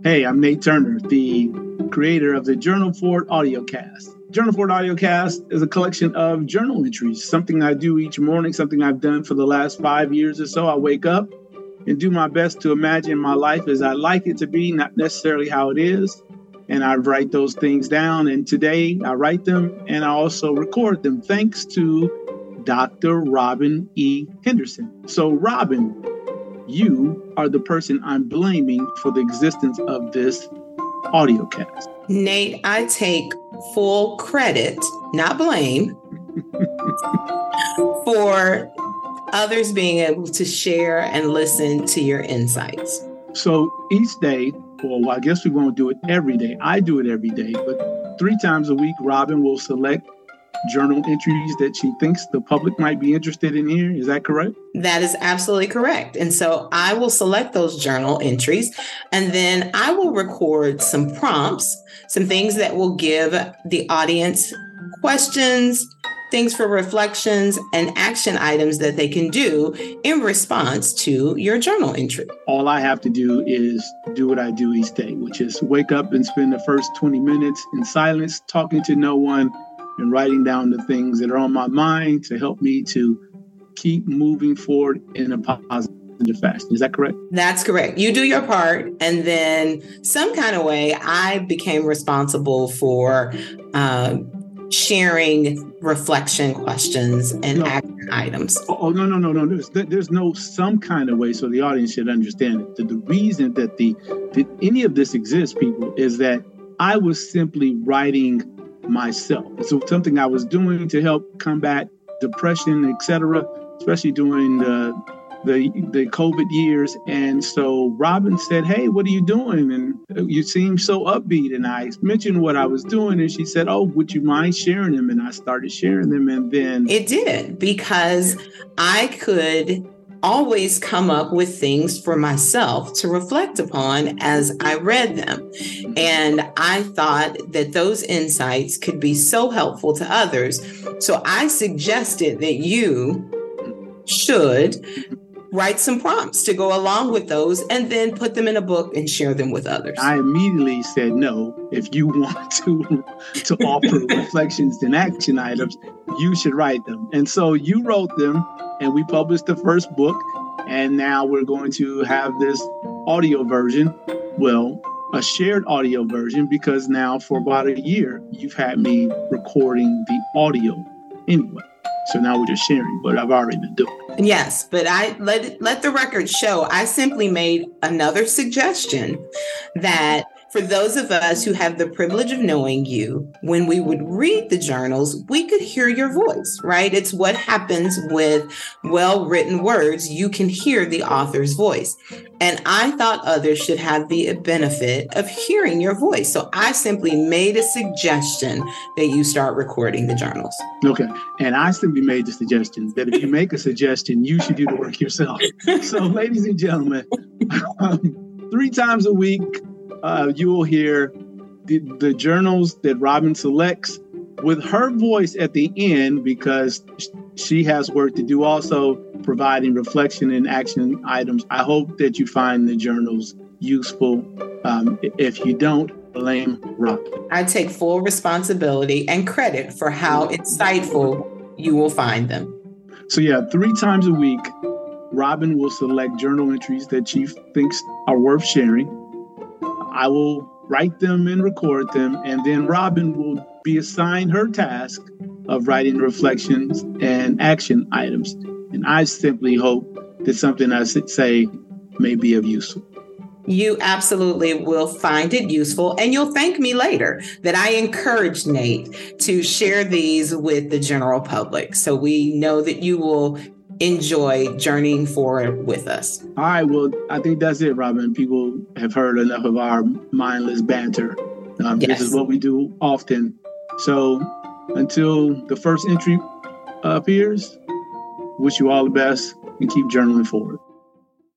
Hey, I'm Nate Turner, the creator of the Journal Forward Audiocast. Journal Forward Audiocast is a collection of journal entries, something I do each morning, something I've done for the last 5 years or so. I wake up and do my best to imagine my life as I like it to be, not necessarily how it is. And I write those things down. And today I write them and I also record them thanks to Dr. Robin E. Henderson. So, Robin, you are the person I'm blaming for the existence of this audiocast. Nate, I take full credit, not blame, for others being able to share and listen to your insights. So each day, well, I guess we won't do it every day. I do it every day, but 3 times a week, Robin will select journal entries that she thinks the public might be interested in hearing. Is that correct? That is absolutely correct. And so I will select those journal entries, and then I will record some prompts, some things that will give the audience questions, things for reflections, and action items that they can do in response to your journal entry. All I have to do is do what I do each day, which is wake up and spend the first 20 minutes in silence, talking to no one, and writing down the things that are on my mind to help me to keep moving forward in a positive fashion. Is that correct? That's correct. You do your part. And then some kind of way, I became responsible for sharing reflection questions and action items. No. There's no some kind of way, so the audience should understand it. The reason that any of this exists, people, is that I was simply writing myself. So something I was doing to help combat depression, etc., especially during the COVID years. And so Robin said, "Hey, what are you doing? And you seem so upbeat." And I mentioned what I was doing, and she said, "Oh, would you mind sharing them?" And I started sharing them, and then it did, because I could always come up with things for myself to reflect upon as I read them. And I thought that those insights could be so helpful to others. So I suggested that you should write some prompts to go along with those and then put them in a book and share them with others. I immediately said, no, if you want to offer reflections and action items, you should write them. And so you wrote them, and we published the first book. And now we're going to have this audio version, well, a shared audio version, because now for about a year, you've had me recording the audio anyway. So now we're just sharing what I've already been doing. Yes, but I let the record show, I simply made another suggestion that for those of us who have the privilege of knowing you, when we would read the journals, we could hear your voice, right? It's what happens with well-written words. You can hear the author's voice. And I thought others should have the benefit of hearing your voice. So I simply made a suggestion that you start recording the journals. Okay. And I simply made the suggestion that if you make a suggestion, you should do the work yourself. So, ladies and gentlemen, 3 times a week, you will hear the journals that Robin selects with her voice at the end, because she has work to do also providing reflection and action items. I hope that you find the journals useful. If you don't, blame Robin. I take full responsibility and credit for how insightful you will find them. So 3 times a week, Robin will select journal entries that she thinks are worth sharing. I will write them and record them, and then Robin will be assigned her task of writing reflections and action items. And I simply hope that something I say may be of use. You absolutely will find it useful, and you'll thank me later that I encouraged Nate to share these with the general public. So we know that you will enjoy journeying forward with us. All right. Well, I think that's it, Robin. People have heard enough of our mindless banter. Yes. This is what we do often. So until the first entry appears, wish you all the best and keep journaling forward.